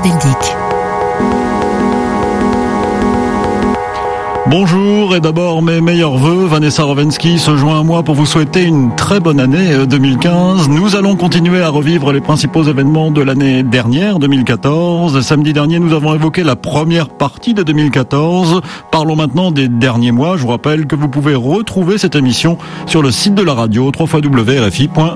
Deldic. Bonjour et d'abord mes meilleurs vœux. Vanessa Rovensky se joint à moi pour vous souhaiter une très bonne année 2015. Nous allons continuer à revivre les principaux événements de l'année dernière, 2014. Samedi dernier, nous avons évoqué la première partie de 2014. Parlons maintenant des derniers mois. Je vous rappelle que vous pouvez retrouver cette émission sur le site de la radio www.rfi.fr.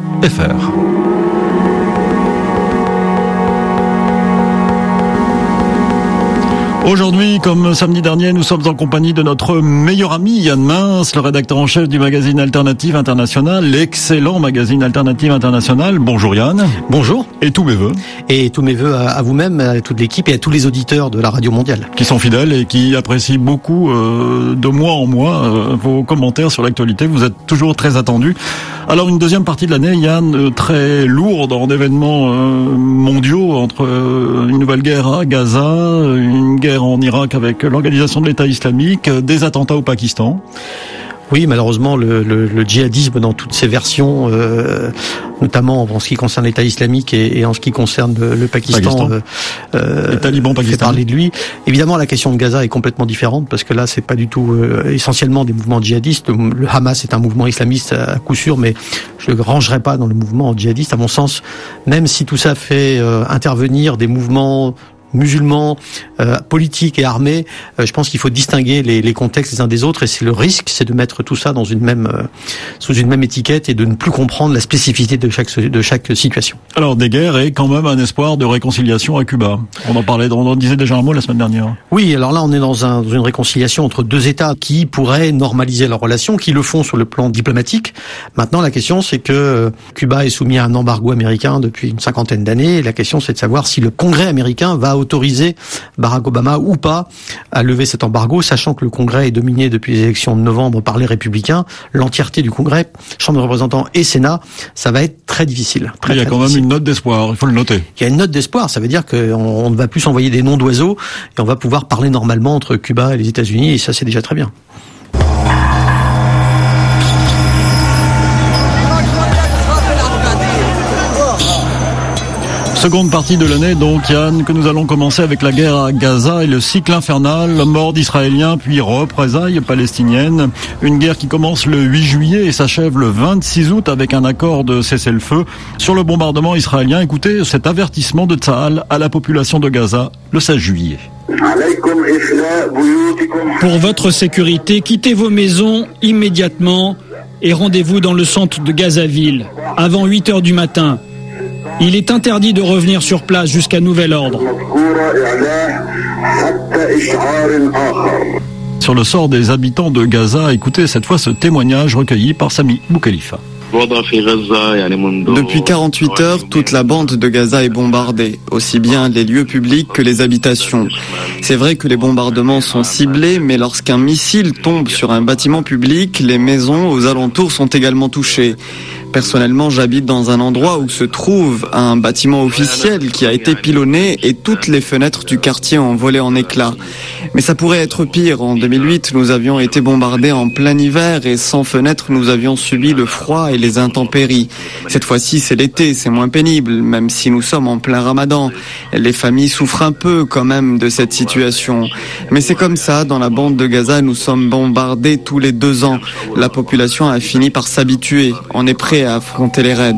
Aujourd'hui, comme samedi dernier, nous sommes en compagnie de notre meilleur ami Yann Mince, le rédacteur en chef du magazine Alternative International, l'excellent magazine Alternative International. Bonjour Yann. Bonjour. Et tous mes vœux. Et tous mes vœux à vous-même, à toute l'équipe et à tous les auditeurs de la radio mondiale. Qui sont fidèles et qui apprécient beaucoup de mois en mois vos commentaires sur l'actualité. Vous êtes toujours très attendus. Alors une deuxième partie de l'année, Yann, très lourde en événements mondiaux, entre une nouvelle guerre à Gaza, une guerre en Irak avec l'organisation de l'État islamique, des attentats au Pakistan. Oui, malheureusement, le djihadisme dans toutes ses versions, notamment en ce qui concerne l'État islamique et en ce qui concerne le Pakistan, les talibans pakistanais, fait parler de lui. Évidemment, la question de Gaza est complètement différente parce que là, c'est pas du tout essentiellement des mouvements djihadistes. Le Hamas est un mouvement islamiste à coup sûr, mais je le rangerai pas dans le mouvement djihadiste. À mon sens, même si tout ça fait intervenir des mouvements musulmans, politiques et armés, je pense qu'il faut distinguer les contextes les uns des autres, et c'est le risque, c'est de mettre tout ça dans une même sous une même étiquette et de ne plus comprendre la spécificité de chaque situation. Alors des guerres et quand même un espoir de réconciliation à Cuba. On en disait déjà un mot la semaine dernière. Oui, alors là on est dans une réconciliation entre deux États qui pourraient normaliser leurs relations, qui le font sur le plan diplomatique. Maintenant la question c'est que Cuba est soumis à un embargo américain depuis une 50aine d'années, et la question c'est de savoir si le Congrès américain va autoriser Barack Obama ou pas à lever cet embargo, sachant que le Congrès est dominé depuis les élections de novembre par les Républicains. L'entièreté du Congrès, Chambre des représentants et Sénat, ça va être très difficile. Il y a quand même une note d'espoir, il faut le noter. Il y a une note d'espoir, ça veut dire qu'on ne va plus s'envoyer des noms d'oiseaux et on va pouvoir parler normalement entre Cuba et les États-Unis, et ça c'est déjà très bien. Seconde partie de l'année, donc Yann, que nous allons commencer avec la guerre à Gaza et le cycle infernal, mort d'Israéliens puis représailles palestiniennes. Une guerre qui commence le 8 juillet et s'achève le 26 août avec un accord de cessez-le-feu. Sur le bombardement israélien, écoutez cet avertissement de Tsahal à la population de Gaza le 16 juillet. Pour votre sécurité, quittez vos maisons immédiatement et rendez-vous dans le centre de Gazaville avant 8 heures du matin. Il est interdit de revenir sur place jusqu'à nouvel ordre. Sur le sort des habitants de Gaza, écoutez cette fois ce témoignage recueilli par Sami Boukhelifa. Depuis 48 heures, toute la bande de Gaza est bombardée, aussi bien les lieux publics que les habitations. C'est vrai que les bombardements sont ciblés, mais lorsqu'un missile tombe sur un bâtiment public, les maisons aux alentours sont également touchées. Personnellement, j'habite dans un endroit où se trouve un bâtiment officiel qui a été pilonné et toutes les fenêtres du quartier ont volé en éclats. Mais ça pourrait être pire. En 2008, nous avions été bombardés en plein hiver et sans fenêtres, nous avions subi le froid et les intempéries. Cette fois-ci, c'est l'été, c'est moins pénible, même si nous sommes en plein ramadan. Les familles souffrent un peu quand même de cette situation. Mais c'est comme ça, dans la bande de Gaza, nous sommes bombardés tous les 2 ans. La population a fini par s'habituer. On est prêt à affronter les raids.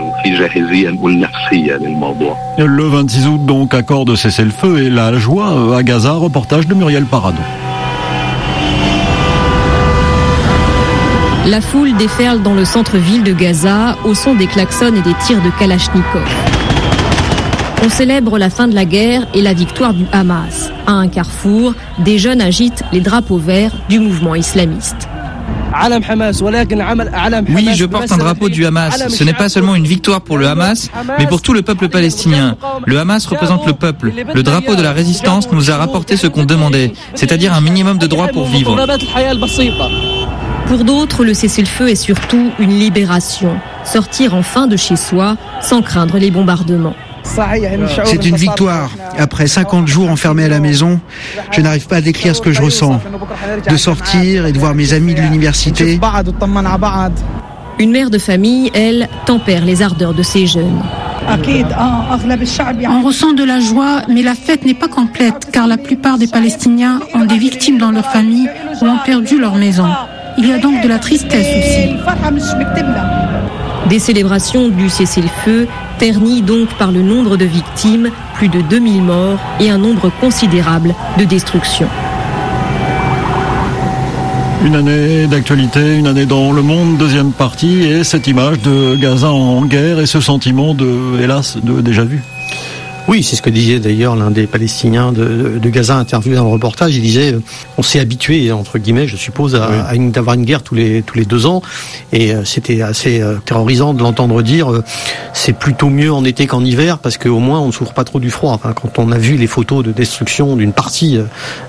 Le 26 août, donc, accord de cessez-le-feu et la joie à Gaza, reportage de Muriel Parado. La foule déferle dans le centre-ville de Gaza au son des klaxons et des tirs de Kalachnikov. On célèbre la fin de la guerre et la victoire du Hamas. À un carrefour, des jeunes agitent les drapeaux verts du mouvement islamiste. Oui, je porte un drapeau du Hamas. Ce n'est pas seulement une victoire pour le Hamas, mais pour tout le peuple palestinien. Le Hamas représente le peuple. Le drapeau de la résistance nous a rapporté ce qu'on demandait, c'est-à-dire un minimum de droits pour vivre. Pour d'autres, le cessez-le-feu est surtout une libération. Sortir enfin de chez soi sans craindre les bombardements. C'est une victoire. Après 50 jours enfermés à la maison, je n'arrive pas à décrire ce que je ressens. De sortir et de voir mes amis de l'université. Une mère de famille, elle, tempère les ardeurs de ses jeunes. On ressent de la joie, mais la fête n'est pas complète car la plupart des Palestiniens ont des victimes dans leur famille ou ont perdu leur maison. Il y a donc de la tristesse aussi. Des célébrations du cessez-le-feu ternies donc par le nombre de victimes, plus de 2000 morts et un nombre considérable de destructions. Une année d'actualité, une année dans le monde, deuxième partie, et cette image de Gaza en guerre et ce sentiment de, hélas, de déjà vu. Oui, c'est ce que disait d'ailleurs l'un des Palestiniens de Gaza interviewé dans le reportage. Il disait, on s'est habitué, entre guillemets, je suppose, à d'avoir une guerre tous les 2 ans. Et c'était assez terrorisant de l'entendre dire, c'est plutôt mieux en été qu'en hiver, parce qu'au moins on ne souffre pas trop du froid. Enfin, quand on a vu les photos de destruction d'une partie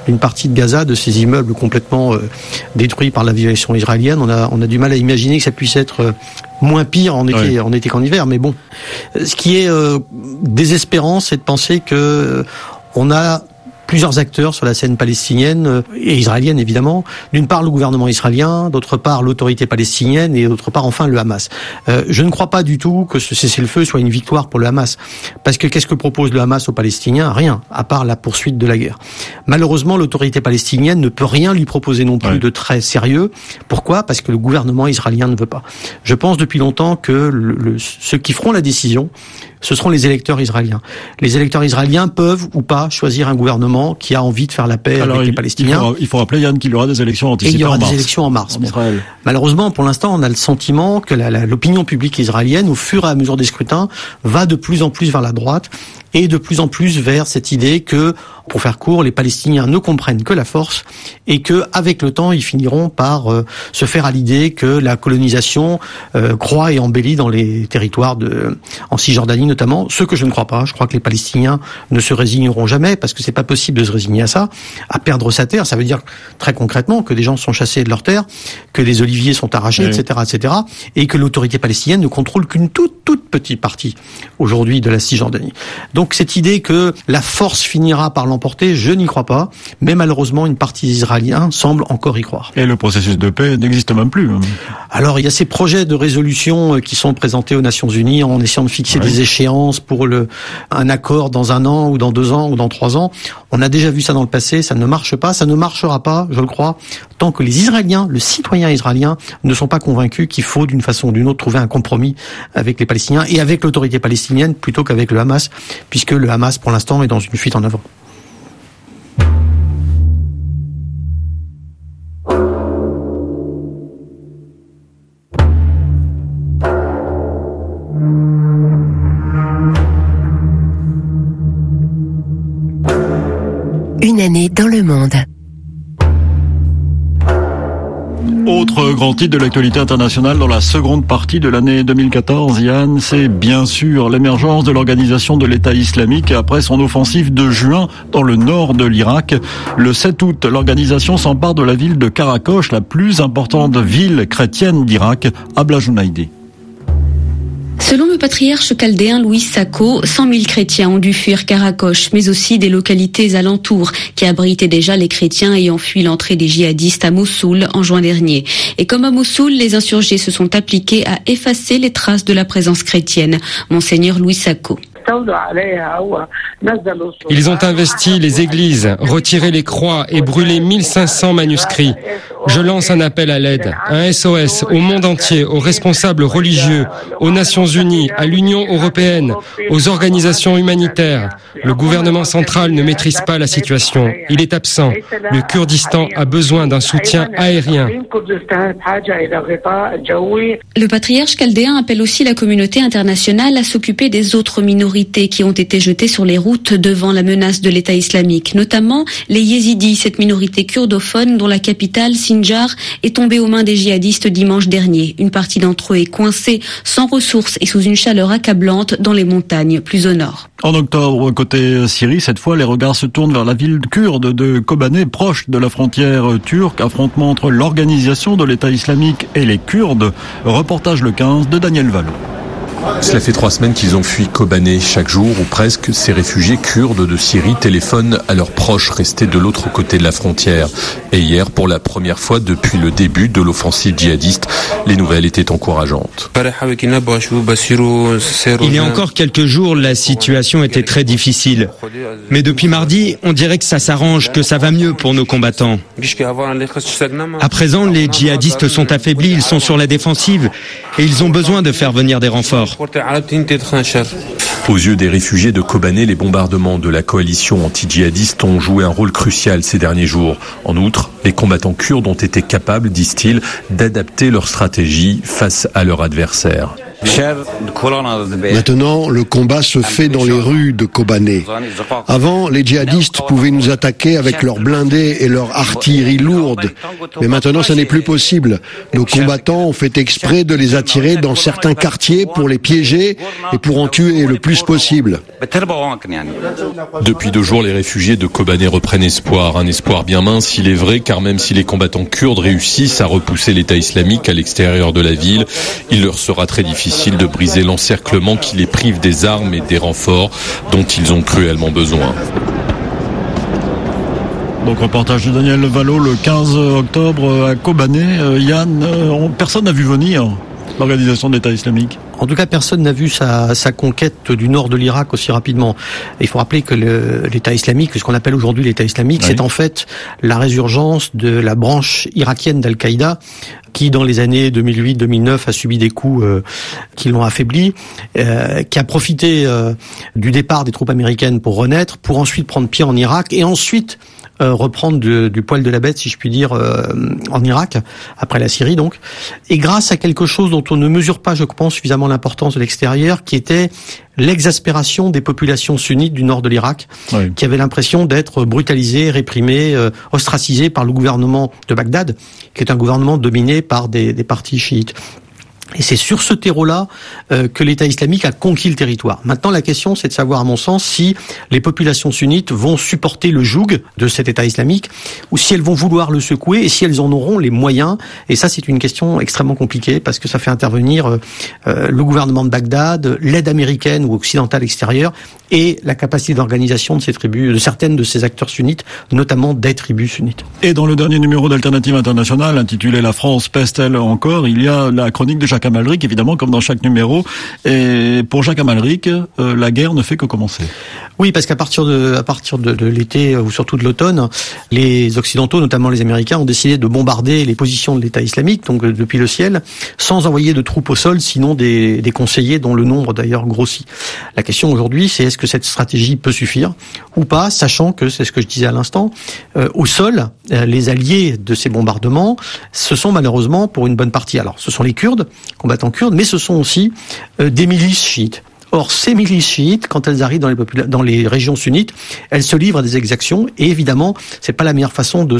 de Gaza, de ces immeubles complètement détruits par l'aviation israélienne, on a du mal à imaginer que ça puisse être moins pire en été qu'en hiver. Mais bon, ce qui est désespérant, c'est de penser que on a plusieurs acteurs sur la scène palestinienne et israélienne évidemment. D'une part le gouvernement israélien, d'autre part l'autorité palestinienne et d'autre part enfin le Hamas. Je ne crois pas du tout que ce cessez-le-feu soit une victoire pour le Hamas. Parce que qu'est-ce que propose le Hamas aux Palestiniens ? Rien, à part la poursuite de la guerre. Malheureusement, l'autorité palestinienne ne peut rien lui proposer non plus de très sérieux. Pourquoi ? Parce que le gouvernement israélien ne veut pas. Je pense depuis longtemps que ceux qui feront la décision, ce seront les électeurs israéliens. Les électeurs israéliens peuvent ou pas choisir un gouvernement qui a envie de faire la paix avec les Palestiniens. Il faut rappeler, Yann, qu'il y aura des élections anticipées en mars. Et il y aura des élections en mars. Israël. Malheureusement, pour l'instant, on a le sentiment que l'opinion publique israélienne, au fur et à mesure des scrutins, va de plus en plus vers la droite et de plus en plus vers cette idée que, pour faire court, les Palestiniens ne comprennent que la force et que, avec le temps, ils finiront par se faire à l'idée que la colonisation croît et embellit dans les territoires en Cisjordanie notamment. Ce que je ne crois pas. Je crois que les Palestiniens ne se résigneront jamais parce que c'est pas possible de se résigner à ça, à perdre sa terre. Ça veut dire très concrètement que des gens sont chassés de leur terre, que des oliviers sont arrachés, etc., et que l'autorité palestinienne ne contrôle qu'une toute petite partie aujourd'hui de la Cisjordanie. Donc cette idée que la force finira par l'emporter, je n'y crois pas, mais malheureusement une partie des Israéliens semble encore y croire. Et le processus de paix n'existe même plus. Alors il y a ces projets de résolution qui sont présentés aux Nations Unies en essayant de fixer des échéances pour un accord dans 1 an ou dans 2 ans ou dans 3 ans. On a déjà vu ça dans le passé, ça ne marche pas, ça ne marchera pas, je le crois, tant que les Israéliens, le citoyen israélien, ne sont pas convaincus qu'il faut d'une façon ou d'une autre trouver un compromis avec les Palestiniens et avec l'autorité palestinienne plutôt qu'avec le Hamas, puisque le Hamas pour l'instant est dans une fuite en avant. Une année dans le monde. Autre grand titre de l'actualité internationale dans la seconde partie de l'année 2014, Yann, c'est bien sûr l'émergence de l'organisation de l'État islamique après son offensive de juin dans le nord de l'Irak. Le 7 août, l'organisation s'empare de la ville de Karakosh, la plus importante ville chrétienne d'Irak, Abla Jounaïdi. Selon le patriarche chaldéen Louis Sako, 100 000 chrétiens ont dû fuir Karakosh, mais aussi des localités alentours qui abritaient déjà les chrétiens ayant fui l'entrée des djihadistes à Mossoul en juin dernier. Et comme à Mossoul, les insurgés se sont appliqués à effacer les traces de la présence chrétienne. Monseigneur Louis Sako. Ils ont investi les églises, retiré les croix et brûlé 1500 manuscrits. Je lance un appel à l'aide, un SOS au monde entier, aux responsables religieux, aux Nations Unies, à l'Union européenne, aux organisations humanitaires. Le gouvernement central ne maîtrise pas la situation. Il est absent. Le Kurdistan a besoin d'un soutien aérien. Le patriarche chaldéen appelle aussi la communauté internationale à s'occuper des autres minorités qui ont été jetées sur les routes devant la menace de l'État islamique, notamment les Yézidis, cette minorité kurdophone dont la capitale, Sinjar, est tombée aux mains des djihadistes dimanche dernier. Une partie d'entre eux est coincée, sans ressources et sous une chaleur accablante dans les montagnes plus au nord. En octobre, côté Syrie, cette fois, les regards se tournent vers la ville kurde de Kobané, proche de la frontière turque. Affrontement entre l'organisation de l'État islamique et les Kurdes. Reportage le 15 de Daniel Vallot. Cela fait 3 semaines qu'ils ont fui Kobané. Chaque jour, ou presque, ces réfugiés kurdes de Syrie téléphonent à leurs proches restés de l'autre côté de la frontière. Et hier, pour la première fois depuis le début de l'offensive djihadiste, les nouvelles étaient encourageantes. Il y a encore quelques jours, la situation était très difficile. Mais depuis mardi, on dirait que ça s'arrange, que ça va mieux pour nos combattants. À présent, les djihadistes sont affaiblis, ils sont sur la défensive et ils ont besoin de faire venir des renforts. Aux yeux des réfugiés de Kobané, les bombardements de la coalition anti-djihadiste ont joué un rôle crucial ces derniers jours. En outre, les combattants kurdes ont été capables, disent-ils, d'adapter leur stratégie face à leur adversaire. Maintenant, le combat se fait dans les rues de Kobané. Avant, les djihadistes pouvaient nous attaquer avec leurs blindés et leur artillerie lourde. Mais maintenant, ça n'est plus possible. Nos combattants ont fait exprès de les attirer dans certains quartiers pour les piéger et pour en tuer le plus possible. Depuis 2 jours, les réfugiés de Kobané reprennent espoir. Un espoir bien mince, il est vrai, car même si les combattants kurdes réussissent à repousser l'État islamique à l'extérieur de la ville, il leur sera très difficile de briser l'encerclement qui les prive des armes et des renforts dont ils ont cruellement besoin. Donc reportage de Daniel Valo le 15 octobre à Kobané. Yann, personne n'a vu venir l'organisation de l'État islamique. En tout cas, personne n'a vu sa conquête du nord de l'Irak aussi rapidement. Il faut rappeler que l'État islamique, ce qu'on appelle aujourd'hui l'État islamique, oui, c'est en fait la résurgence de la branche irakienne d'Al-Qaïda qui, dans les années 2008-2009, a subi des coups qui l'ont affaibli, qui a profité du départ des troupes américaines pour renaître, pour ensuite prendre pied en Irak et ensuite reprendre du poil de la bête, si je puis dire, en Irak, après la Syrie donc, et grâce à quelque chose dont on ne mesure pas, je pense, suffisamment l'importance de l'extérieur, qui était l'exaspération des populations sunnites du nord de l'Irak, oui, qui avaient l'impression d'être brutalisées, réprimées, ostracisées par le gouvernement de Bagdad, qui est un gouvernement dominé par des partis chiites. Et c'est sur ce terreau-là que l'État islamique a conquis le territoire. Maintenant, la question, c'est de savoir, à mon sens, si les populations sunnites vont supporter le joug de cet État islamique ou si elles vont vouloir le secouer et si elles en auront les moyens. Et ça, c'est une question extrêmement compliquée parce que ça fait intervenir le gouvernement de Bagdad, l'aide américaine ou occidentale extérieure et la capacité d'organisation de ces tribus, de certaines de ces acteurs sunnites, notamment des tribus sunnites. Et dans le dernier numéro d'Alternative Internationale, intitulé « La France pèse-t-elle encore ?», il y a la chronique de Jacques Amalric, évidemment, comme dans chaque numéro. Et pour Jacques Amalric, la guerre ne fait que commencer. Oui, parce qu'à partir de l'été ou surtout de l'automne, les Occidentaux, notamment les Américains, ont décidé de bombarder les positions de l'État islamique, donc depuis le ciel, sans envoyer de troupes au sol, sinon des conseillers dont le nombre d'ailleurs grossit. La question aujourd'hui, c'est est-ce que cette stratégie peut suffire ou pas, sachant que, c'est ce que je disais à l'instant, au sol, les alliés de ces bombardements, ce sont malheureusement pour une bonne partie, alors ce sont les Kurdes, combattants kurdes, mais ce sont aussi des milices chiites. Or, ces milices chiites, quand elles arrivent dans les régions sunnites, elles se livrent à des exactions et évidemment, c'est pas la meilleure façon de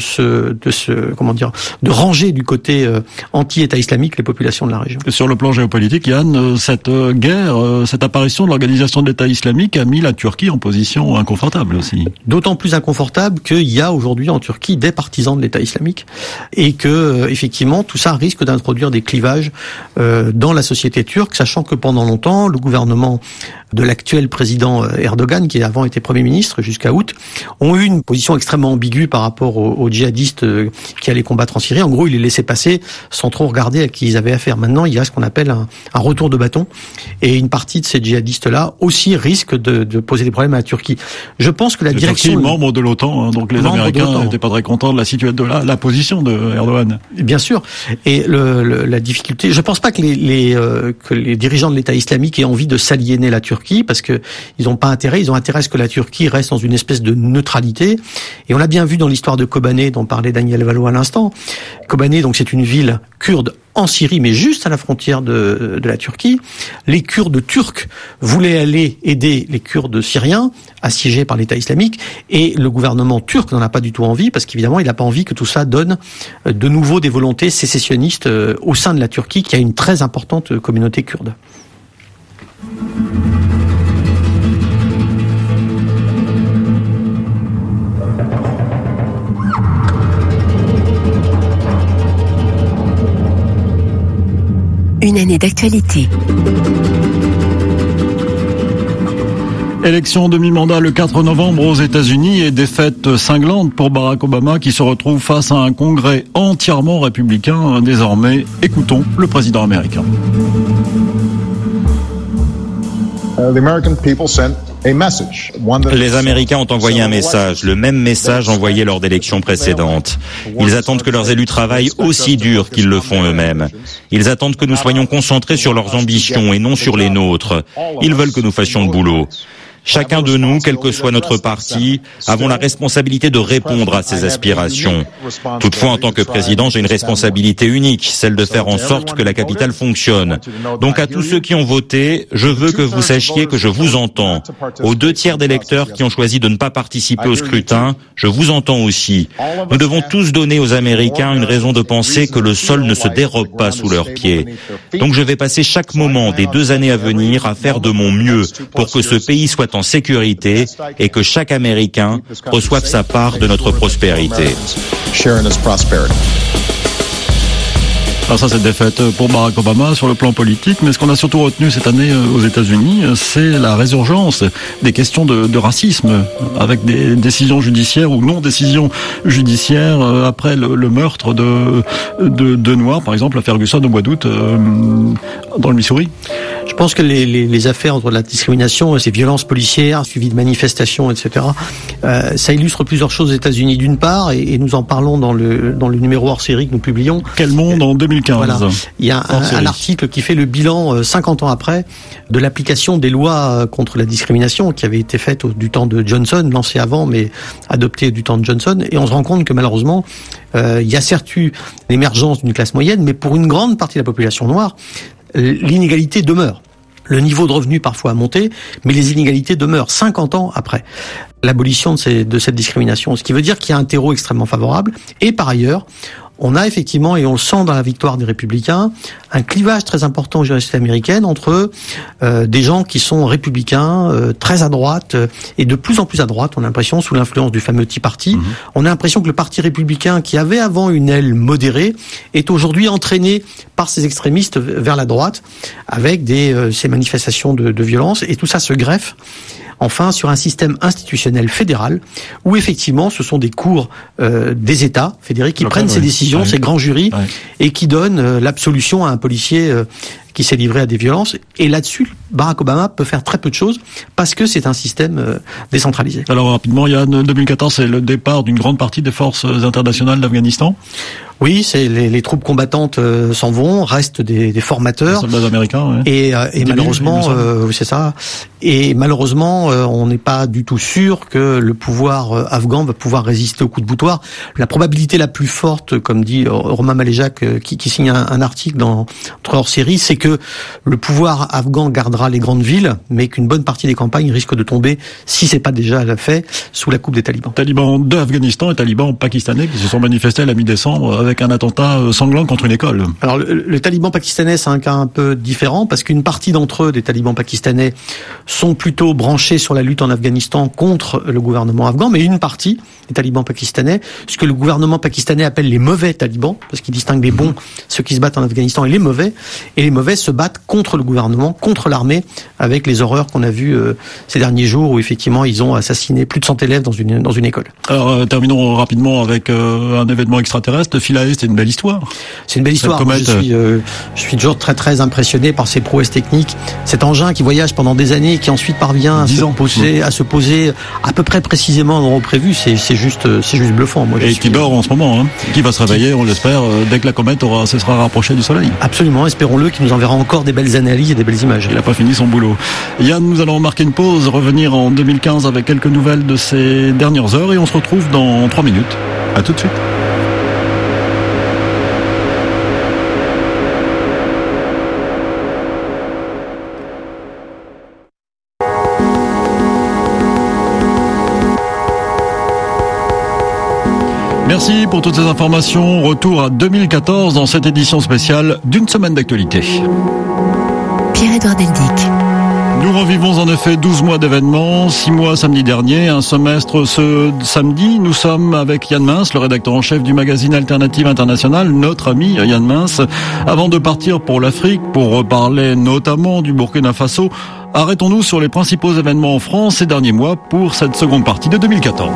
ranger du côté anti-État islamique les populations de la région. Sur le plan géopolitique, Yann, cette guerre, cette apparition de l'organisation de l'État islamique a mis la Turquie en position inconfortable aussi. D'autant plus inconfortable qu'il y a aujourd'hui en Turquie des partisans de l'État islamique et que effectivement tout ça risque d'introduire des clivages dans la société turque, sachant que pendant longtemps le gouvernement de l'actuel président Erdogan, qui avant était Premier ministre jusqu'à août, ont eu une position extrêmement ambiguë par rapport aux djihadistes qui allaient combattre en Syrie. En gros, ils les laissaient passer sans trop regarder à qui ils avaient affaire. Maintenant, il y a ce qu'on appelle un retour de bâton, et une partie de ces djihadistes-là aussi risque de poser des problèmes à la Turquie. Je pense que la direction... Turquie, membre de l'OTAN, donc les Américains n'étaient pas très contents de la position de Erdogan. Bien sûr. Et la difficulté... Je ne pense pas que les dirigeants de l'État islamique aient envie de s'allier la Turquie parce que ils n'ont pas intérêt, ils ont intérêt à ce que la Turquie reste dans une espèce de neutralité. Et on l'a bien vu dans l'histoire de Kobané dont parlait Daniel Valo à l'instant. Kobané, donc, c'est une ville kurde en Syrie, mais juste à la frontière de la Turquie. Les Kurdes turcs voulaient aller aider les Kurdes syriens assiégés par l'État islamique, et le gouvernement turc n'en a pas du tout envie, parce qu'évidemment, il n'a pas envie que tout ça donne de nouveau des volontés sécessionnistes au sein de la Turquie, qui a une très importante communauté kurde. Une année d'actualité. Élection de mi-mandat le 4 novembre aux États-Unis et défaite cinglante pour Barack Obama qui se retrouve face à un congrès entièrement républicain désormais. Écoutons le président américain. Les Américains ont envoyé un message, le même message envoyé lors d'élections précédentes. Ils attendent que leurs élus travaillent aussi dur qu'ils le font eux-mêmes. Ils attendent que nous soyons concentrés sur leurs ambitions et non sur les nôtres. Ils veulent que nous fassions le boulot. Chacun de nous, quel que soit notre parti, avons la responsabilité de répondre à ces aspirations. Toutefois, en tant que président, j'ai une responsabilité unique, celle de faire en sorte que la capitale fonctionne. Donc à tous ceux qui ont voté, je veux que vous sachiez que je vous entends. Aux 2/3 des électeurs qui ont choisi de ne pas participer au scrutin, je vous entends aussi. Nous devons tous donner aux Américains une raison de penser que le sol ne se dérobe pas sous leurs pieds. Donc je vais passer chaque moment des 2 années à venir à faire de mon mieux pour que ce pays soit en sécurité et que chaque Américain reçoive sa part de notre prospérité. Alors ça, c'est défaite pour Barack Obama sur le plan politique, mais ce qu'on a surtout retenu cette année aux États-Unis, c'est la résurgence des questions de racisme, avec des décisions judiciaires ou non décisions judiciaires après le meurtre de Noirs, par exemple à Ferguson au mois d'août dans le Missouri. Je pense que les affaires de la discrimination, ces violences policières, suivies de manifestations, etc., ça illustre plusieurs choses aux États-Unis. D'une part, et nous en parlons dans le numéro hors série que nous publions. Quel monde en 2015. Voilà. Il y a un article qui fait le bilan 50 ans après de l'application des lois contre la discrimination qui avait été faite du temps de Johnson, lancée avant mais adoptée du temps de Johnson. Et on se rend compte que malheureusement, il y a certes eu l'émergence d'une classe moyenne, mais pour une grande partie de la population noire, l'inégalité demeure. Le niveau de revenu parfois a monté, mais les inégalités demeurent 50 ans après l'abolition de cette discrimination. Ce qui veut dire qu'il y a un terreau extrêmement favorable. Et par ailleurs, on a effectivement, et on le sent dans la victoire des Républicains, un clivage très important aux universités américaines entre des gens qui sont républicains, très à droite, et de plus en plus à droite, on a l'impression, sous l'influence du fameux Tea Party. On a l'impression que le parti républicain, qui avait avant une aile modérée, est aujourd'hui entraîné par ces extrémistes vers la droite, avec ces manifestations de violence, et tout ça se greffe enfin sur un système institutionnel fédéral où effectivement ce sont des cours des États fédérés qui prennent ces décisions, ces grands jurys, et qui donnent l'absolution à un policier qui s'est livré à des violences. Et là-dessus, Barack Obama peut faire très peu de choses parce que c'est un système décentralisé. Alors rapidement, Yann, 2014, c'est le départ d'une grande partie des forces internationales d'Afghanistan. Oui, c'est les troupes combattantes s'en vont, restent des formateurs. Les soldats américains, et malheureusement, c'est ça. Et malheureusement, on n'est pas du tout sûr que le pouvoir afghan va pouvoir résister au coup de boutoir. La probabilité la plus forte, comme dit Romain Maléjac, qui signe un article dans hors série, c'est que le pouvoir afghan gardera les grandes villes, mais qu'une bonne partie des campagnes risque de tomber, si c'est pas déjà fait, sous la coupe des talibans. Talibans d'Afghanistan et talibans pakistanais qui se sont manifestés à la mi-décembre avec un attentat sanglant contre une école. Alors le taliban pakistanais, c'est un cas un peu différent parce qu'une partie d'entre eux, des talibans pakistanais, sont plutôt branchés sur la lutte en Afghanistan contre le gouvernement afghan, mais une partie des talibans pakistanais, ce que le gouvernement pakistanais appelle les mauvais talibans, parce qu'il distingue les bons, ceux qui se battent en Afghanistan, et les mauvais se battent contre le gouvernement, contre l'armée, avec les horreurs qu'on a vues ces derniers jours où effectivement ils ont assassiné plus de 100 élèves dans une école. Alors terminons rapidement avec un événement extraterrestre. Philae, c'est une belle histoire. C'est une belle histoire. Moi, je suis toujours très très impressionné par ces prouesses techniques. Cet engin qui voyage pendant des années et qui ensuite parvient à se poser à peu près précisément à l'endroit prévu, c'est juste bluffant. Moi, et qui dort en ce moment, qui va se réveiller, on l'espère, dès que la comète se sera rapprochée du Soleil. Absolument, espérons-le, qui nous enverra encore des belles analyses et des belles images. Il n'a pas fini son boulot. Yann, nous allons marquer une pause, revenir en 2015 avec quelques nouvelles de ces dernières heures et on se retrouve dans 3 minutes. À tout de suite. Merci pour toutes ces informations. Retour à 2014 dans cette édition spéciale d'une semaine d'actualité. Pierre-Édouard Deldic. Nous revivons en effet 12 mois d'événements, 6 mois samedi dernier, un semestre ce samedi. Nous sommes avec Yann Mince, le rédacteur en chef du magazine Alternative International, notre ami Yann Mince. Avant de partir pour l'Afrique, pour reparler notamment du Burkina Faso, Arrêtons-nous sur les principaux événements en France ces derniers mois pour cette seconde partie de 2014.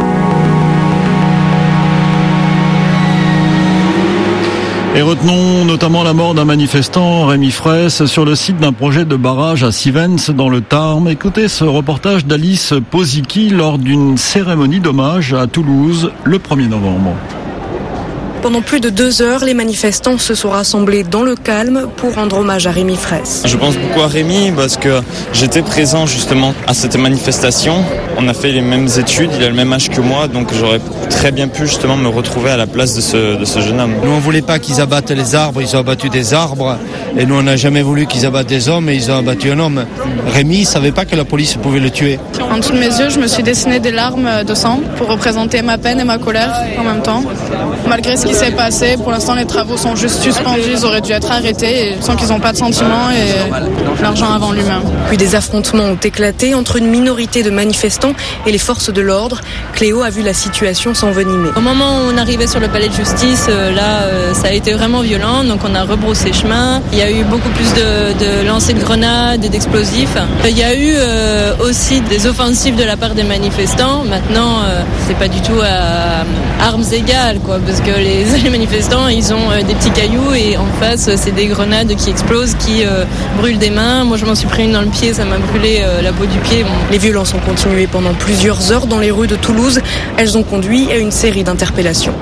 Et retenons notamment la mort d'un manifestant, Rémi Fraisse, sur le site d'un projet de barrage à Sivens dans le Tarn. Écoutez ce reportage d'Alice Pozicki lors d'une cérémonie d'hommage à Toulouse le 1er novembre. Pendant plus de 2 heures, les manifestants se sont rassemblés dans le calme pour rendre hommage à Rémi Fraisse. Je pense beaucoup à Rémi parce que j'étais présent justement à cette manifestation. On a fait les mêmes études, il a le même âge que moi, donc j'aurais très bien pu justement me retrouver à la place de ce jeune homme. Nous on voulait pas qu'ils abattent les arbres, ils ont abattu des arbres. Et nous on n'a jamais voulu qu'ils abattent des hommes et ils ont abattu un homme. Rémi, il savait pas que la police pouvait le tuer. En dessous de mes yeux, je me suis dessiné des larmes de sang pour représenter ma peine et ma colère en même temps. Malgré ce qui s'est passé, pour l'instant les travaux sont juste suspendus, ils auraient dû être arrêtés et sans qu'ils n'ont pas de sentiments et l'argent avant l'humain. Puis des affrontements ont éclaté entre une minorité de manifestants et les forces de l'ordre. Cléo a vu la situation s'envenimer. Au moment où on arrivait sur le palais de justice, ça a été vraiment violent, donc on a rebroussé chemin. Il y a eu beaucoup plus de lancers de grenades et d'explosifs. Il y a eu aussi des offensives de la part des manifestants. Maintenant, c'est pas du tout à armes égales, quoi, parce que les manifestants, ils ont des petits cailloux et en face, c'est des grenades qui explosent, qui brûlent des mains. Moi, je m'en suis pris une dans le pied, ça m'a brûlé la peau du pied. Bon. Les violences ont continué pendant plusieurs heures dans les rues de Toulouse. Elles ont conduit à une série d'interpellations.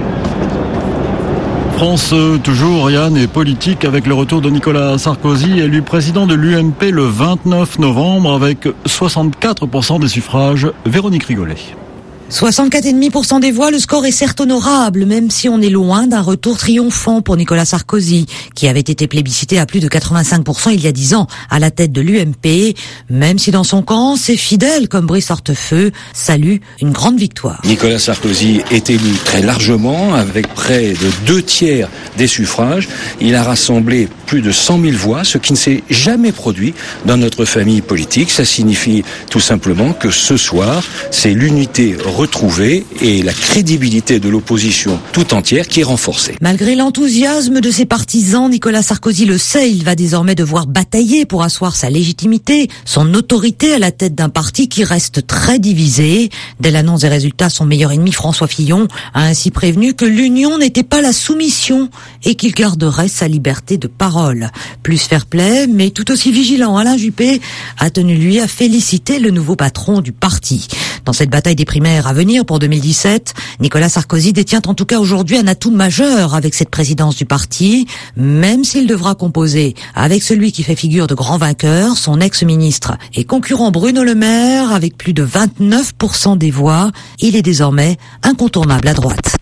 France, toujours, Yann, et politique avec le retour de Nicolas Sarkozy, élu président de l'UMP le 29 novembre avec 64% des suffrages. Véronique Rigolet. 64,5% des voix, le score est certes honorable, même si on est loin d'un retour triomphant pour Nicolas Sarkozy, qui avait été plébiscité à plus de 85% il y a 10 ans à la tête de l'UMP, même si dans son camp, ses fidèles comme Brice Hortefeux saluent une grande victoire. Nicolas Sarkozy est élu très largement, avec près de 2/3 des suffrages. Il a rassemblé plus de 100 000 voix, ce qui ne s'est jamais produit dans notre famille politique. Ça signifie tout simplement que ce soir, c'est l'unité retrouvée et la crédibilité de l'opposition tout entière qui est renforcée. Malgré l'enthousiasme de ses partisans, Nicolas Sarkozy le sait, il va désormais devoir batailler pour asseoir sa légitimité, son autorité à la tête d'un parti qui reste très divisé. Dès l'annonce des résultats, son meilleur ennemi François Fillon a ainsi prévenu que l'union n'était pas la soumission et qu'il garderait sa liberté de parole. Plus fair-play, mais tout aussi vigilant, Alain Juppé a tenu lui à féliciter le nouveau patron du parti. Dans cette bataille des primaires à venir pour 2017, Nicolas Sarkozy détient en tout cas aujourd'hui un atout majeur avec cette présidence du parti, même s'il devra composer avec celui qui fait figure de grand vainqueur, son ex-ministre et concurrent Bruno Le Maire, avec plus de 29% des voix. Il est désormais incontournable à droite.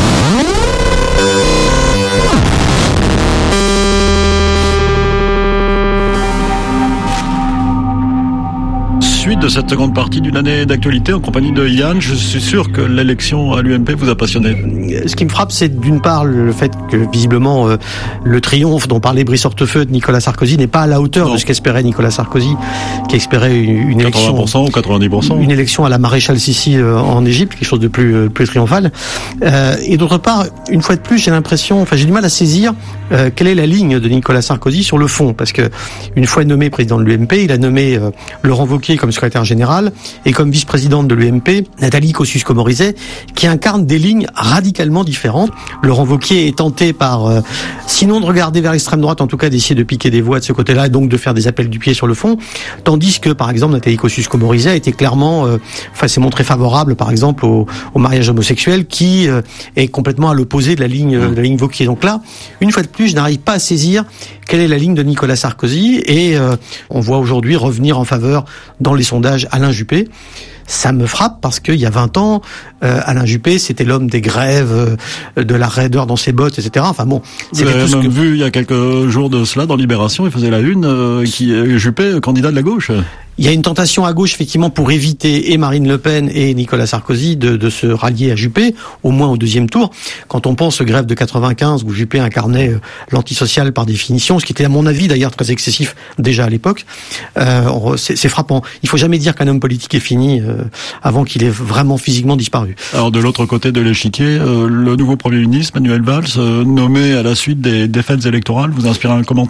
Suite de cette seconde partie d'une année d'actualité en compagnie de Yann, je suis sûr que l'élection à l'UMP vous a passionné. Ce qui me frappe, c'est d'une part le fait que visiblement le triomphe dont parlait Brice Hortefeux de Nicolas Sarkozy n'est pas à la hauteur de ce qu'espérait Nicolas Sarkozy, qui espérait une élection 80% ou 90%, une élection à la maréchale Sissi en Égypte, quelque chose de plus triomphal. Et d'autre part, une fois de plus, j'ai du mal à saisir quelle est la ligne de Nicolas Sarkozy sur le fond, parce que une fois nommé président de l'UMP, il a nommé Laurent Wauquiez comme secrétaire général et comme vice-présidente de l'UMP, Nathalie Kosciusko-Morizet, qui incarne des lignes radicalement différentes. Laurent Wauquiez est tenté par, sinon de regarder vers l'extrême droite, en tout cas d'essayer de piquer des voix de ce côté-là et donc de faire des appels du pied sur le fond, tandis que, par exemple, Nathalie Kosciusko-Morizet était clairement, s'est montrée favorable, par exemple, au mariage homosexuel, qui est complètement à l'opposé de la ligne Wauquiez. Donc là, une fois de plus, je n'arrive pas à saisir quelle est la ligne de Nicolas Sarkozy et on voit aujourd'hui revenir en faveur dans les sondages Alain Juppé. Ça me frappe parce qu'il y a 20 ans, Alain Juppé, c'était l'homme des grèves, de la raideur dans ses bottes, etc. Enfin bon, c'était tout ce que... vu il y a quelques jours de cela dans Libération, il faisait la une, Juppé, candidat de la gauche. Il y a une tentation à gauche, effectivement, pour éviter et Marine Le Pen et Nicolas Sarkozy de se rallier à Juppé, au moins au deuxième tour. Quand on pense aux grèves de 95, où Juppé incarnait l'antisocial par définition, ce qui était, à mon avis, d'ailleurs, très excessif déjà à l'époque, c'est frappant. Il faut jamais dire qu'un homme politique est fini avant qu'il ait vraiment physiquement disparu. Alors, de l'autre côté de l'échiquier, le nouveau Premier ministre, Manuel Valls, nommé à la suite des défaites électorales, vous inspire un commentaire ?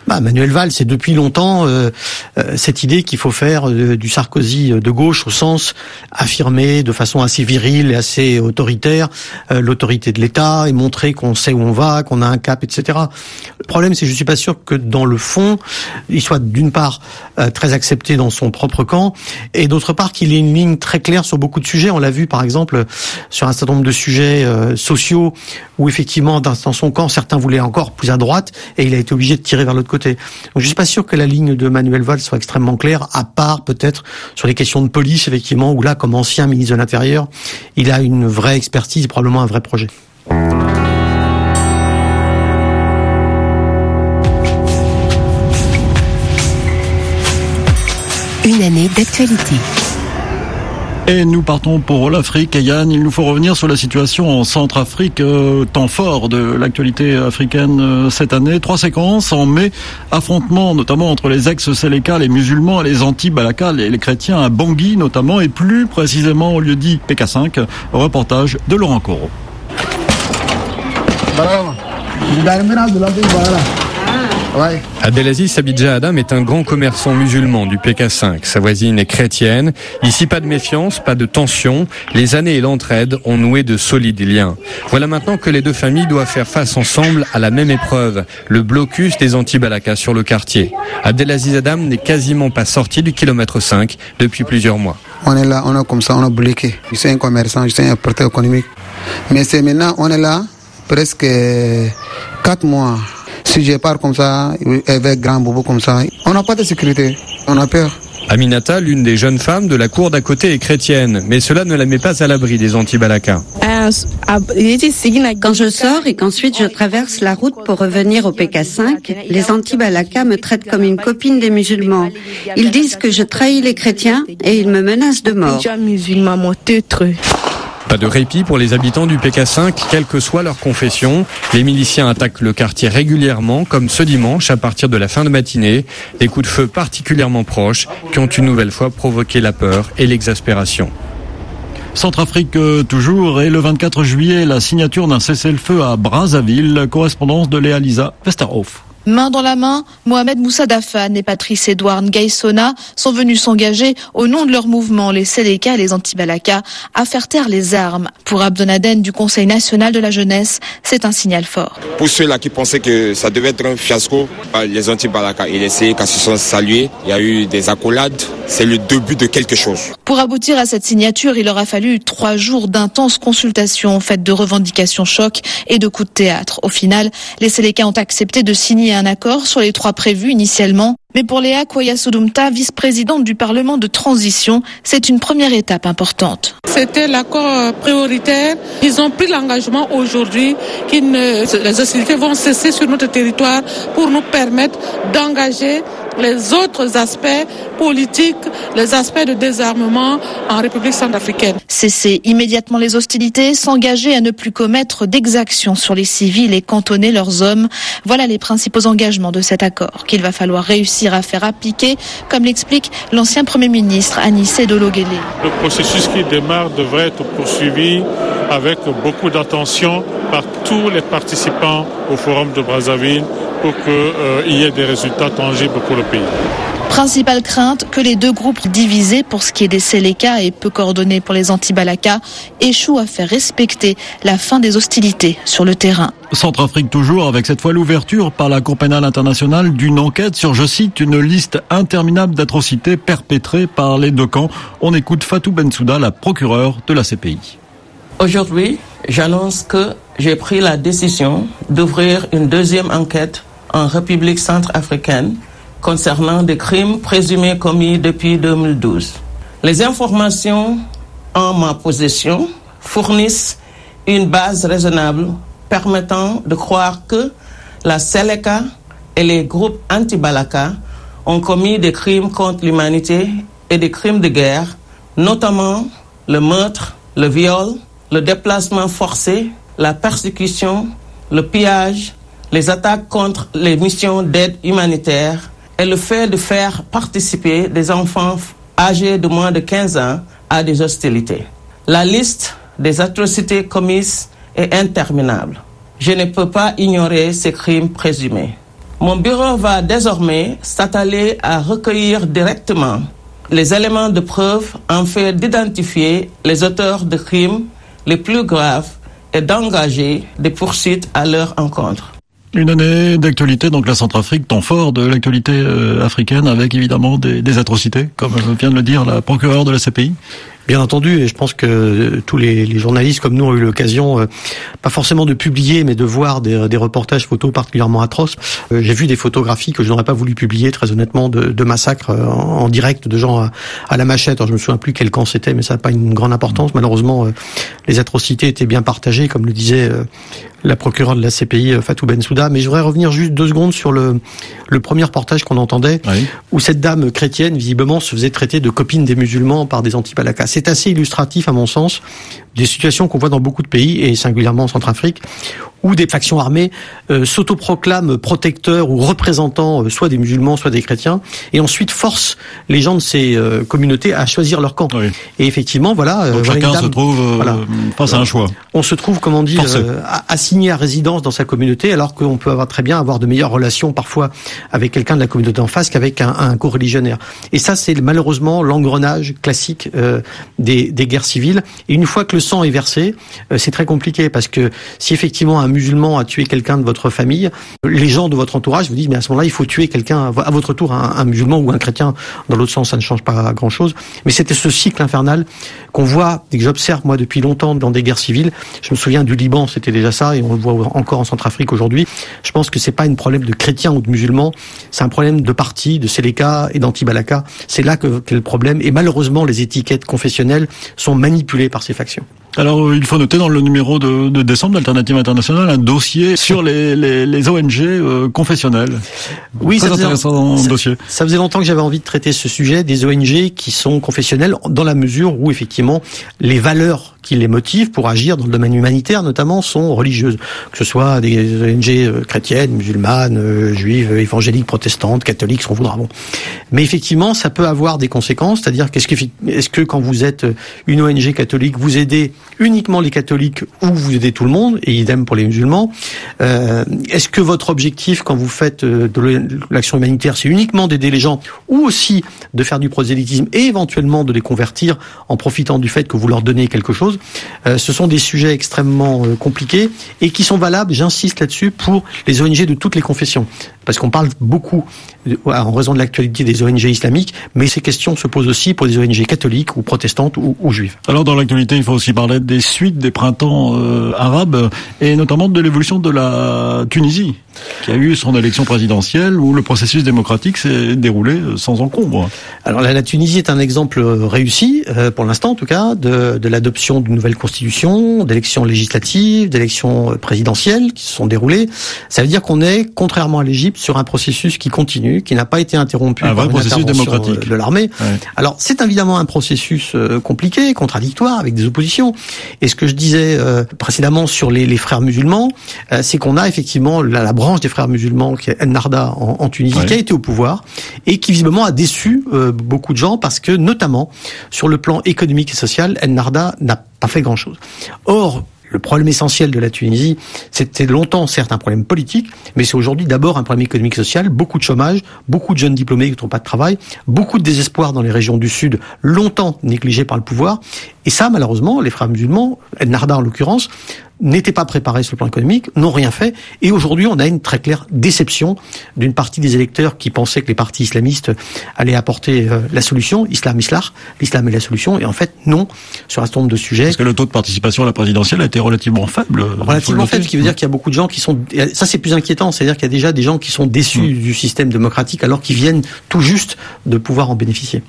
Manuel Valls, c'est depuis longtemps cette idée qu'il faut faire du Sarkozy de gauche au sens affirmer de façon assez virile et assez autoritaire l'autorité de l'État et montrer qu'on sait où on va, qu'on a un cap, etc. Le problème, c'est que je suis pas sûr que dans le fond, il soit d'une part très accepté dans son propre camp et d'autre part qu'il ait une ligne très claire sur beaucoup de sujets. On l'a vu par exemple sur un certain nombre de sujets sociaux où effectivement dans son camp certains voulaient encore plus à droite et il a été obligé de tirer vers l'autre côté. Donc je suis pas sûr que la ligne de Manuel Valls soit extrêmement claire, à part peut-être sur les questions de police effectivement où là comme ancien ministre de l'Intérieur il a une vraie expertise et probablement un vrai projet. Une année d'actualité. Et nous partons pour l'Afrique. Et Yann, il nous faut revenir sur la situation en Centrafrique, temps fort de l'actualité africaine cette année. 3 séquences en mai, affrontements notamment entre les ex-Séléka, les musulmans et les anti-Balaka, les chrétiens à Bangui notamment, et plus précisément au lieu dit PK5. Reportage de Laurent Corot. Abdelaziz Abidja Adam est un grand commerçant musulman du PK5. Sa voisine est chrétienne. Ici, pas de méfiance, pas de tension. Les années et l'entraide ont noué de solides liens. Voilà maintenant que les deux familles doivent faire face ensemble à la même épreuve, le blocus des anti-Balaka sur le quartier. Abdelaziz Adam n'est quasiment pas sorti du kilomètre 5 depuis plusieurs mois. On est là, on est comme ça, on est bloqué. Je suis un commerçant, je suis un porteur économique. Mais c'est maintenant, on est là, presque 4 mois. Si je pars comme ça, avec grand boubou comme ça, on n'a pas de sécurité, on a peur. Aminata, l'une des jeunes femmes de la cour d'à côté, est chrétienne, mais cela ne la met pas à l'abri des anti-Balaka. Quand je sors et qu'ensuite je traverse la route pour revenir au PK5, les anti-Balaka me traitent comme une copine des musulmans. Ils disent que je trahis les chrétiens et ils me menacent de mort. Pas de répit pour les habitants du PK5, quelle que soit leur confession. Les miliciens attaquent le quartier régulièrement, comme ce dimanche à partir de la fin de matinée. Des coups de feu particulièrement proches qui ont une nouvelle fois provoqué la peur et l'exaspération. Centrafrique toujours, et le 24 juillet, la signature d'un cessez-le-feu à Brazzaville, correspondance de Léa Lisa Westerhof. Main dans la main, Mohamed Moussa Dafan et Patrice Edouard Ngaïsona sont venus s'engager au nom de leur mouvement, les Séléka et les anti-Balaka, à faire taire les armes. Pour Abdonaden du Conseil national de la jeunesse, c'est un signal fort. Pour ceux-là qui pensaient que ça devait être un fiasco, les anti-Balaka et les Séléka se sont salués. Il y a eu des accolades. C'est le début de quelque chose. Pour aboutir à cette signature, il aura fallu 3 jours d'intenses consultations faites de revendications chocs et de coups de théâtre. Au final, les Séléka ont accepté de signer un accord sur les 3 prévus initialement. Mais pour Léa Koya-Soudoumta, vice-présidente du Parlement de transition, c'est une première étape importante. C'était l'accord prioritaire. Ils ont pris l'engagement aujourd'hui les hostilités vont cesser sur notre territoire pour nous permettre d'engager les autres aspects politiques, les aspects de désarmement en République centrafricaine. Cesser immédiatement les hostilités, s'engager à ne plus commettre d'exactions sur les civils et cantonner leurs hommes. Voilà les principaux engagements de cet accord qu'il va falloir réussir à faire appliquer, comme l'explique l'ancien Premier ministre Anissé Dolo-Guélé. Le processus qui démarre devrait être poursuivi avec beaucoup d'attention par tous les participants au Forum de Brazzaville pour qu'il y ait des résultats tangibles pour le pays. Principale crainte, que les deux groupes divisés pour ce qui est des Séléka et peu coordonnés pour les anti-Balaka échouent à faire respecter la fin des hostilités sur le terrain. Centrafrique toujours, avec cette fois l'ouverture par la Cour pénale internationale d'une enquête sur, je cite, une liste interminable d'atrocités perpétrées par les deux camps. On écoute Fatou Bensouda, la procureure de la CPI. Aujourd'hui, j'annonce que j'ai pris la décision d'ouvrir une deuxième enquête en République centrafricaine concernant des crimes présumés commis depuis 2012. Les informations en ma possession fournissent une base raisonnable permettant de croire que la Séléka et les groupes anti-Balaka ont commis des crimes contre l'humanité et des crimes de guerre, notamment le meurtre, le viol, le déplacement forcé, la persécution, le pillage, les attaques contre les missions d'aide humanitaire et le fait de faire participer des enfants âgés de moins de 15 ans à des hostilités. La liste des atrocités commises est interminable. Je ne peux pas ignorer ces crimes présumés. Mon bureau va désormais s'atteler à recueillir directement les éléments de preuve en fait d'identifier les auteurs de crimes les plus graves et d'engager des poursuites à leur encontre. Une année d'actualité, donc la Centrafrique, temps fort de l'actualité africaine, avec évidemment des atrocités, comme vient de le dire la procureure de la CPI. Bien entendu, et je pense que tous les journalistes comme nous ont eu l'occasion, pas forcément de publier, mais de voir des reportages photos particulièrement atroces. J'ai vu des photographies que je n'aurais pas voulu publier, très honnêtement, de massacres en direct de gens à la machette. Alors, je me souviens plus quel camp c'était, mais ça n'a pas une grande importance. Malheureusement, les atrocités étaient bien partagées, comme le disait la procureure de la CPI, Fatou Bensouda. Mais je voudrais revenir juste 2 secondes sur le premier reportage qu'on entendait, oui, où cette dame chrétienne, visiblement, se faisait traiter de copine des musulmans par des anti-balaka. C'est assez illustratif, à mon sens, des situations qu'on voit dans beaucoup de pays, et singulièrement en Centrafrique, où des factions armées s'autoproclament protecteurs ou représentants soit des musulmans, soit des chrétiens, et ensuite forcent les gens de ces communautés à choisir leur camp. Oui. Et effectivement, voilà. Donc chacun se trouve face à un choix. On se trouve, comment dire, assigné à résidence dans sa communauté, alors qu'on peut très bien avoir de meilleures relations parfois avec quelqu'un de la communauté en face qu'avec un co-religionnaire. Et ça, c'est malheureusement l'engrenage classique des guerres civiles. Et une fois que le sang est versé, c'est très compliqué, parce que si effectivement un musulman a tué quelqu'un de votre famille, les gens de votre entourage vous disent mais à ce moment-là il faut tuer quelqu'un à votre tour, un musulman ou un chrétien. Dans l'autre sens, ça ne change pas grand-chose. Mais c'était ce cycle infernal qu'on voit et que j'observe moi depuis longtemps dans des guerres civiles. Je me souviens du Liban, c'était déjà ça, et on le voit encore en Centrafrique aujourd'hui. Je pense que c'est pas un problème de chrétiens ou de musulmans, c'est un problème de partis, de Séléka et d'anti-Balaka. C'est là qu'est le problème, et malheureusement les étiquettes confessionnelles sont manipulées par ces factions. Alors, il faut noter dans le numéro de décembre d'Alternative Internationale un dossier sur les ONG confessionnelles. Oui, très intéressant dossier. Ça faisait longtemps que j'avais envie de traiter ce sujet des ONG qui sont confessionnelles, dans la mesure où effectivement les valeurs qui les motivent pour agir dans le domaine humanitaire notamment sont religieuses, que ce soit des ONG chrétiennes, musulmanes, juives, évangéliques, protestantes, catholiques, s'en voudra. Bon. Mais effectivement, ça peut avoir des conséquences, c'est-à-dire est-ce que quand vous êtes une ONG catholique, vous aidez uniquement les catholiques ou vous aidez tout le monde, et idem pour les musulmans. Est-ce que votre objectif quand vous faites de l'action humanitaire, c'est uniquement d'aider les gens ou aussi de faire du prosélytisme et éventuellement de les convertir en profitant du fait que vous leur donnez quelque chose? Ce sont des sujets extrêmement compliqués et qui sont valables, j'insiste là-dessus, pour les ONG de toutes les confessions. Parce qu'on parle beaucoup, en raison de l'actualité, des ONG islamiques, mais ces questions se posent aussi pour des ONG catholiques ou protestantes ou juives. Alors dans l'actualité, il faut aussi parler des suites des printemps arabes, et notamment de l'évolution de la Tunisie, qui a eu son élection présidentielle où le processus démocratique s'est déroulé sans encombre. Alors la Tunisie est un exemple réussi, pour l'instant en tout cas, de l'adoption d'une nouvelle constitution, d'élections législatives, d'élections présidentielles qui se sont déroulées. Ça veut dire qu'on est, contrairement à l'Égypte, sur un processus qui continue, qui n'a pas été interrompu par une intervention de l'armée. Ouais. Alors c'est évidemment un processus compliqué, contradictoire, avec des oppositions. Et ce que je disais précédemment sur les frères musulmans, c'est qu'on a effectivement la branche des frères musulmans, qui est Ennahda en Tunisie, ouais, qui a été au pouvoir et qui visiblement a déçu beaucoup de gens, parce que notamment sur le plan économique et social, Ennahda n'a pas fait grand-chose. Or, le problème essentiel de la Tunisie, c'était longtemps, certes, un problème politique, mais c'est aujourd'hui d'abord un problème économique et social, beaucoup de chômage, beaucoup de jeunes diplômés qui ne trouvent pas de travail, beaucoup de désespoir dans les régions du Sud, longtemps négligées par le pouvoir. Et ça, malheureusement, les frères musulmans, Ennahda en l'occurrence, n'étaient pas préparés sur le plan économique, n'ont rien fait, et aujourd'hui on a une très claire déception d'une partie des électeurs qui pensaient que les partis islamistes allaient apporter la solution, l'islam est la solution, et en fait non, sur un certain nombre de sujets. Parce que le taux de participation à la présidentielle a été relativement faible. Relativement faible, ce qui veut dire qu'il y a beaucoup de gens qui sont, ça c'est plus inquiétant, c'est-à-dire qu'il y a déjà des gens qui sont déçus du système démocratique alors qu'ils viennent tout juste de pouvoir en bénéficier.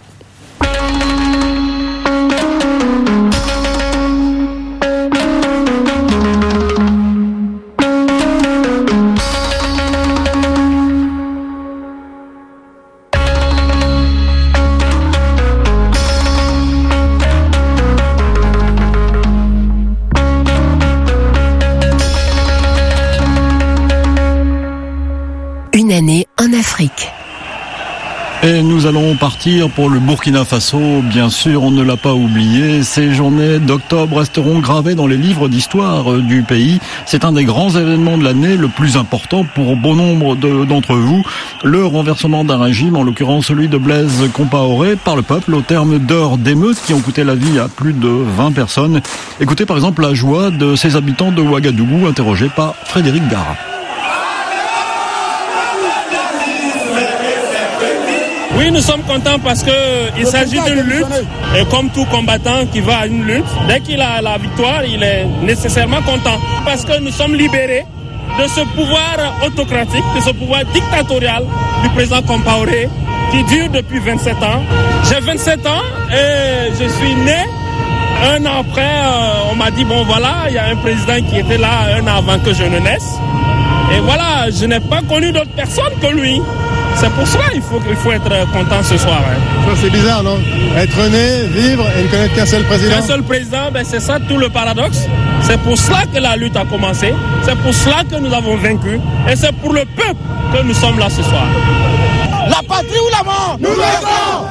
Une année en Afrique. Et nous allons partir pour le Burkina Faso. Bien sûr, on ne l'a pas oublié. Ces journées d'octobre resteront gravées dans les livres d'histoire du pays. C'est un des grands événements de l'année, le plus important pour bon nombre d'entre vous. Le renversement d'un régime, en l'occurrence celui de Blaise Compaoré, par le peuple au terme d'heures d'émeutes qui ont coûté la vie à plus de 20 personnes. Écoutez par exemple la joie de ces habitants de Ouagadougou, interrogés par Frédéric Dara. Oui, nous sommes contents parce qu'il s'agit d'une lutte, et comme tout combattant qui va à une lutte, dès qu'il a la victoire, il est nécessairement content. Parce que nous sommes libérés de ce pouvoir autocratique, de ce pouvoir dictatorial du président Compaoré, qui dure depuis 27 ans. J'ai 27 ans et je suis né. Un an après, on m'a dit, bon voilà, il y a un président qui était là un an avant que je ne naisse. Et voilà, je n'ai pas connu d'autre personne que lui. C'est pour cela qu'il faut être content ce soir. Hein. Ça, c'est bizarre, non? Être né, vivre et ne connaître qu'un seul président. Qu'un seul président, c'est ça tout le paradoxe. C'est pour cela que la lutte a commencé. C'est pour cela que nous avons vaincu. Et c'est pour le peuple que nous sommes là ce soir. La patrie ou la mort? Nous l'aurons!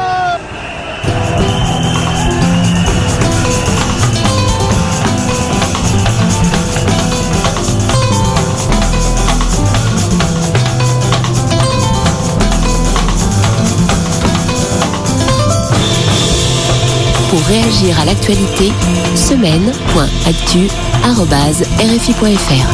Pour réagir à l'actualité, semaine.actu@rfi.fr.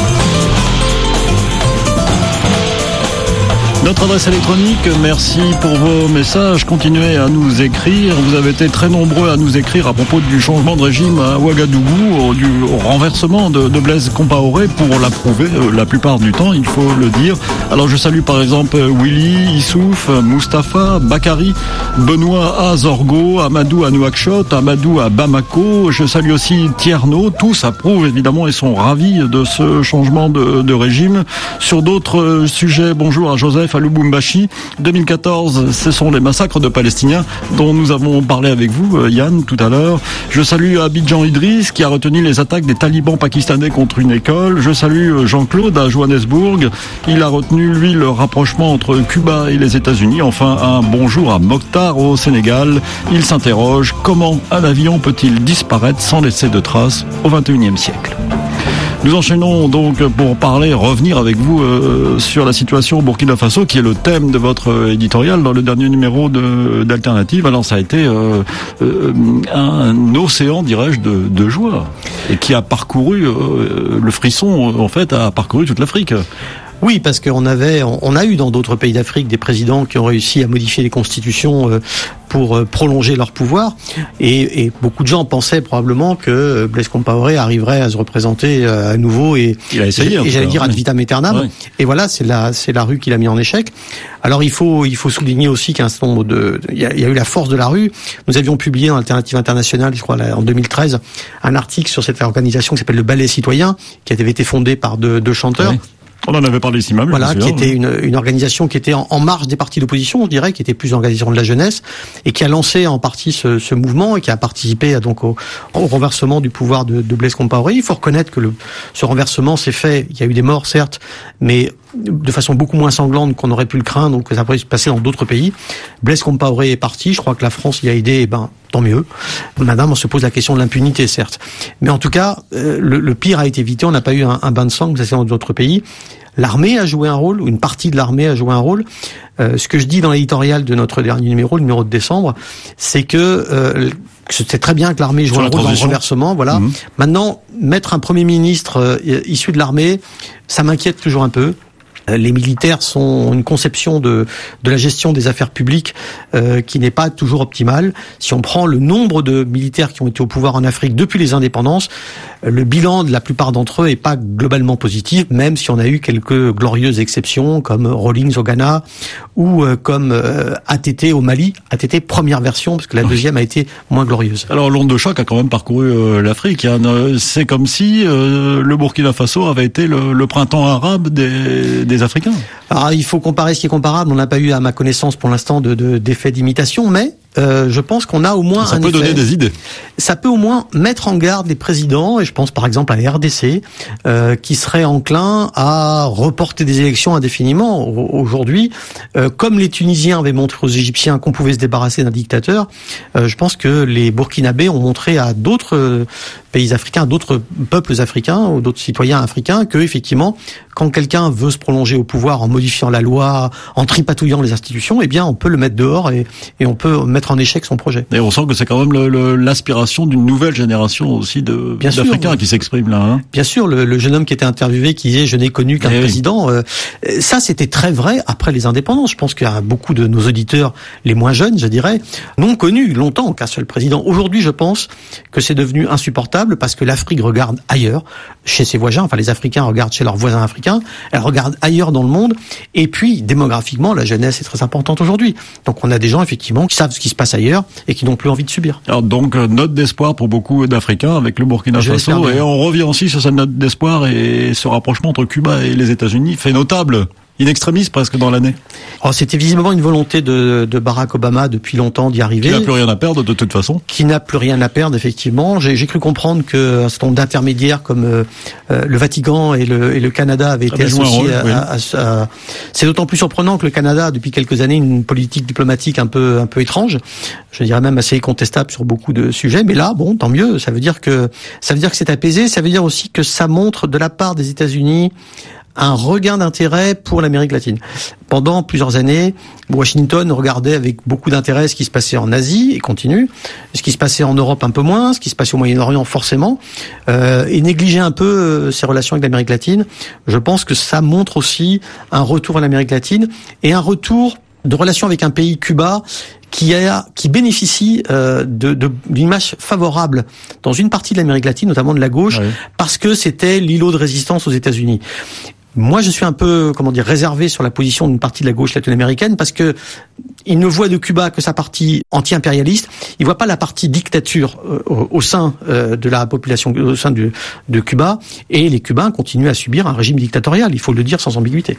Notre adresse électronique, merci pour vos messages. Continuez à nous écrire. Vous avez été très nombreux à nous écrire à propos du changement de régime à Ouagadougou, du renversement de Blaise Compaoré pour l'approuver la plupart du temps, il faut le dire. Alors je salue par exemple Willy, Issouf, Mustapha, Bakary, Benoît à Zorgo, Amadou à Nouakchott, Amadou à Bamako. Je salue aussi Tierno. Tous approuvent évidemment et sont ravis de ce changement de régime. Sur d'autres sujets, bonjour à Joseph à Lubumbashi. 2014, ce sont les massacres de Palestiniens dont nous avons parlé avec vous, Yann, tout à l'heure. Je salue Abidjan Idriss qui a retenu les attaques des talibans pakistanais contre une école. Je salue Jean-Claude à Johannesburg. Il a retenu, lui, le rapprochement entre Cuba et les États-Unis. Enfin, un bonjour à Mokhtar au Sénégal. Il s'interroge, comment un avion peut-il disparaître sans laisser de traces au XXIe siècle? Nous enchaînons donc pour revenir avec vous sur la situation au Burkina Faso, qui est le thème de votre éditorial dans le dernier numéro d'Alternative. Alors ça a été un océan, dirais-je, de joie, et qui a parcouru, le frisson, en fait, a parcouru toute l'Afrique. Oui, parce qu'on a eu dans d'autres pays d'Afrique des présidents qui ont réussi à modifier les constitutions pour prolonger leur pouvoir, et beaucoup de gens pensaient probablement que Blaise Compaoré arriverait à se représenter à nouveau, et il a essayé, et j'allais dire ad vitam aeternam. Oui. Et voilà, c'est la rue qui l'a mis en échec. Alors il faut souligner aussi qu'un certain nombre il y a eu la force de la rue. Nous avions publié dans Alternative Internationale, je crois en 2013, un article sur cette organisation qui s'appelle le Ballet Citoyen, qui avait été fondée par deux chanteurs. Oui. On en avait parlé ici même. Voilà, qui était une organisation qui était en marge des partis d'opposition, je dirais, qui était plus une organisation de la jeunesse, et qui a lancé en partie ce mouvement, et qui a participé donc au renversement du pouvoir de Blaise Compaoré. Il faut reconnaître que ce renversement s'est fait, il y a eu des morts certes, mais de façon beaucoup moins sanglante qu'on aurait pu le craindre, donc ça pourrait se passer dans d'autres pays. Blaise Compaoré est parti, je crois que la France y a aidé, tant mieux. Madame, on se pose la question de l'impunité, certes. Mais en tout cas, le pire a été évité, on n'a pas eu un bain de sang, comme ça c'est dans d'autres pays. L'armée a joué un rôle, ou une partie de l'armée a joué un rôle. Ce que je dis dans l'éditorial de notre dernier numéro, le numéro de décembre, c'est que c'était très bien que l'armée joue un rôle dans le renversement, voilà. Maintenant, mettre un premier ministre issu de l'armée, ça m'inquiète toujours un peu. Les militaires ont une conception de la gestion des affaires publiques qui n'est pas toujours optimale. Si on prend le nombre de militaires qui ont été au pouvoir en Afrique depuis les indépendances, le bilan de la plupart d'entre eux est pas globalement positif, même si on a eu quelques glorieuses exceptions comme Rawlings au Ghana ou comme ATT au Mali. ATT première version, parce que la deuxième a été moins glorieuse. Alors l'onde de choc a quand même parcouru l'Afrique. C'est comme si le Burkina Faso avait été le printemps arabe des Africains. Alors il faut comparer ce qui est comparable. On n'a pas eu, à ma connaissance pour l'instant, d'effet d'imitation, mais je pense qu'on a au moins ça peut donner des idées. Ça peut au moins mettre en garde les présidents, et je pense par exemple à la RDC, qui serait enclin à reporter des élections indéfiniment. Aujourd'hui, comme les Tunisiens avaient montré aux Égyptiens qu'on pouvait se débarrasser d'un dictateur, je pense que les Burkinabés ont montré à d'autres pays africains, à d'autres peuples africains ou d'autres citoyens africains que effectivement, quand quelqu'un veut se prolonger au pouvoir en modifiant la loi, en tripatouillant les institutions, eh bien on peut le mettre dehors et on peut mettre en échec son projet. Et on sent que c'est quand même l'aspiration d'une nouvelle génération aussi d'Africains qui s'exprime là. Hein. Bien sûr, le jeune homme qui était interviewé qui disait je n'ai connu qu'un président, ça c'était très vrai après les indépendances. Je pense qu'il y a beaucoup de nos auditeurs, les moins jeunes, je dirais, n'ont connu longtemps qu'un seul président. Aujourd'hui, je pense que c'est devenu insupportable parce que l'Afrique regarde ailleurs, chez ses voisins, enfin les Africains regardent chez leurs voisins africains, elle regarde ailleurs dans le monde, et puis démographiquement, la jeunesse est très importante aujourd'hui. Donc on a des gens effectivement qui savent ce qui se passe ailleurs et qui n'ont plus envie de subir. Alors donc note d'espoir pour beaucoup d'Africains avec le Burkina Faso, et on revient aussi sur cette note d'espoir, et ce rapprochement entre Cuba et les États-Unis fait notable. In extremis presque dans l'année. Oh, c'était visiblement une volonté de Barack Obama depuis longtemps d'y arriver. Qui n'a plus rien à perdre de toute façon. Qui n'a plus rien à perdre effectivement. J'ai cru comprendre que un certain nombre d'intermédiaires comme le Vatican et le Canada avaient été associés à c'est d'autant plus surprenant que le Canada a depuis quelques années une politique diplomatique un peu étrange. Je dirais même assez contestable sur beaucoup de sujets. Mais là, bon, tant mieux. Ça veut dire que c'est apaisé. Ça veut dire aussi que ça montre de la part des États-Unis un regain d'intérêt pour l'Amérique latine. Pendant plusieurs années, Washington regardait avec beaucoup d'intérêt ce qui se passait en Asie, et continue, ce qui se passait en Europe un peu moins, ce qui se passait au Moyen-Orient forcément, et négligeait un peu ses relations avec l'Amérique latine. Je pense que ça montre aussi un retour à l'Amérique latine, et un retour de relations avec un pays, Cuba, qui bénéficie d'une image favorable dans une partie de l'Amérique latine, notamment de la gauche, parce que c'était l'îlot de résistance aux États-Unis. Moi, je suis un peu, réservé sur la position d'une partie de la gauche latino-américaine parce que il ne voit de Cuba que sa partie anti-impérialiste. Il voit pas la partie dictature au sein de la population, au sein de Cuba. Et les Cubains continuent à subir un régime dictatorial. Il faut le dire sans ambiguïté.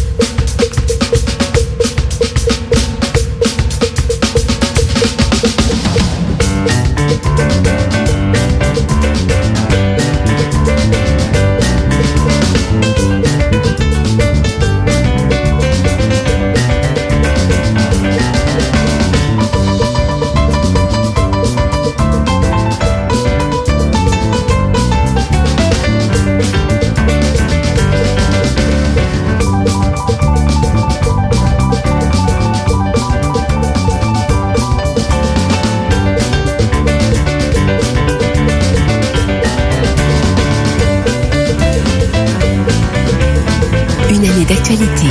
d'actualité.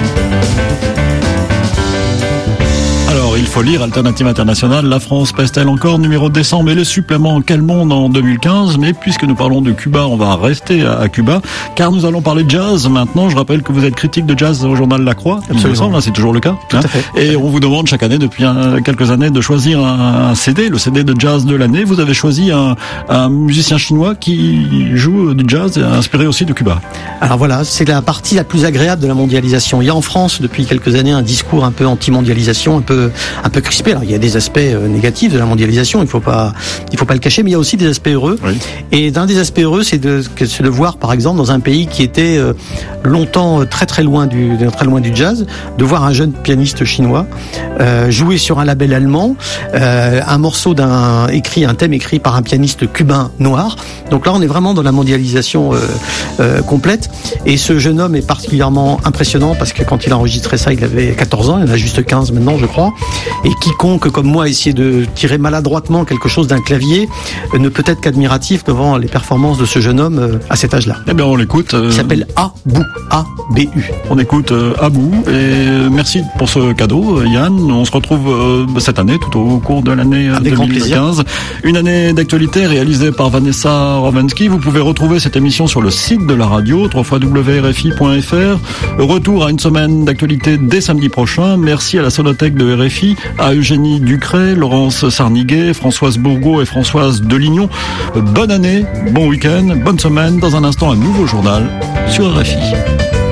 Alors, il faut lire Alternative Internationale. La France pèse-t-elle encore numéro de décembre et le supplément Quel Monde en 2015. Mais puisque nous parlons de Cuba, on va rester à Cuba, car nous allons parler de jazz maintenant. Je rappelle que vous êtes critique de jazz au journal La Croix. Il me semble, c'est toujours le cas. Tout à fait. Et on vous demande chaque année, depuis quelques années, de choisir un CD, le CD de jazz de l'année. Vous avez choisi un musicien chinois qui joue du jazz, inspiré aussi de Cuba. Alors voilà, c'est la partie la plus agréable de la mondialisation. Il y a en France, depuis quelques années, un discours un peu anti-mondialisation, un peu crispé. Alors, il y a des aspects négatifs de la mondialisation, il faut pas le cacher, mais il y a aussi des aspects heureux. Oui. Et d'un des aspects heureux, c'est de voir, par exemple, dans un pays qui était longtemps très loin du jazz, de voir un jeune pianiste chinois jouer sur un label allemand un morceau un thème écrit par un pianiste cubain noir. Donc là, on est vraiment dans la mondialisation complète. Et ce jeune homme est particulièrement impressionnant parce que quand il a enregistré ça, il avait 14 ans, il en a juste 15 maintenant, je crois. Et quiconque, comme moi, essaie de tirer maladroitement quelque chose d'un clavier ne peut être qu'admiratif devant les performances de ce jeune homme à cet âge-là. Eh bien, on l'écoute. Il s'appelle Abou, A-B-U. On écoute Abou, et merci pour ce cadeau, Yann. On se retrouve cette année, tout au cours de l'année 2015. Une année d'actualité réalisée par Vanessa Rovensky. Vous pouvez retrouver cette émission sur le site de la radio, www.rfi.fr. Retour à une semaine d'actualité dès samedi prochain. Merci à la Sonothèque de RFI, à Eugénie Ducret, Laurence Sarniguet, Françoise Bourgault et Françoise Delignon. Bonne année, bon week-end, bonne semaine. Dans un instant, un nouveau journal sur RFI.